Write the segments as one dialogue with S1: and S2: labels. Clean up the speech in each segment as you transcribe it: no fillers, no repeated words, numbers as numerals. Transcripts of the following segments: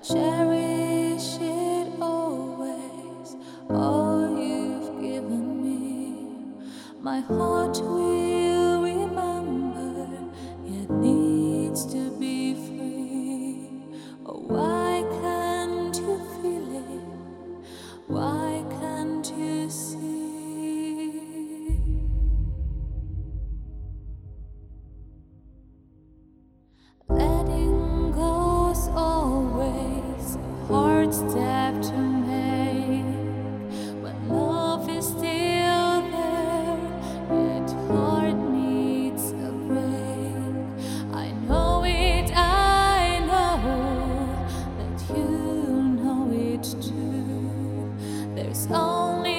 S1: cherish it always, all you've given me. My heart will remember, it needs to be free. Oh, why can't you feel it? Why can't you see? Letting go's always a hard step to make. When love is still there, yet heart needs a break. I know it, I know that you know it too. There's only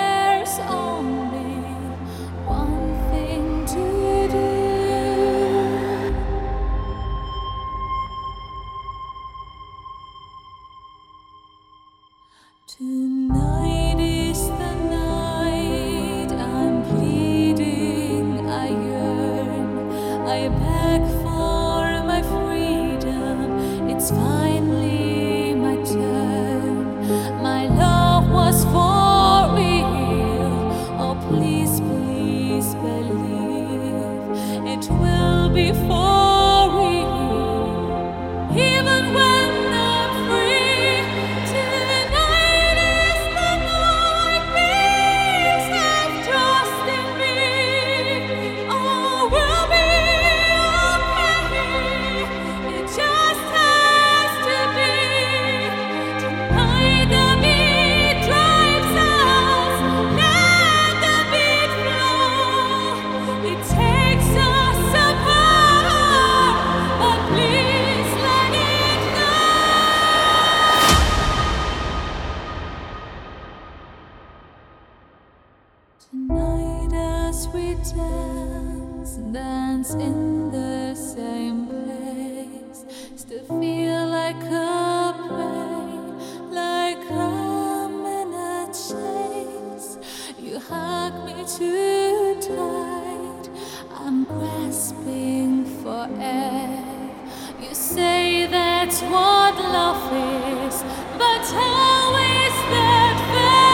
S1: one thing to do. Tonight is the night, I'm pleading, I yearn, I beg for my freedom, it's finally my turn. My love was for real, oh please, please believe, it will be for real, even when I'm free. Tonight as we dance in the same place, still feel like a prey, like I'm in a chase. You hug me too tight, I'm grasping for air. You say that's what love is, but how is that fair?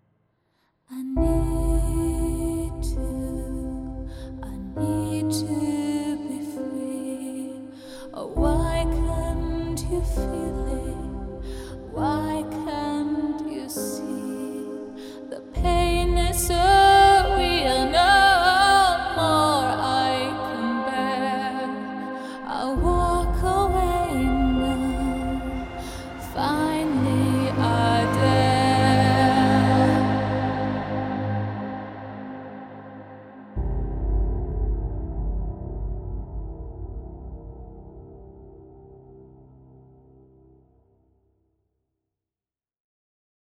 S1: I need to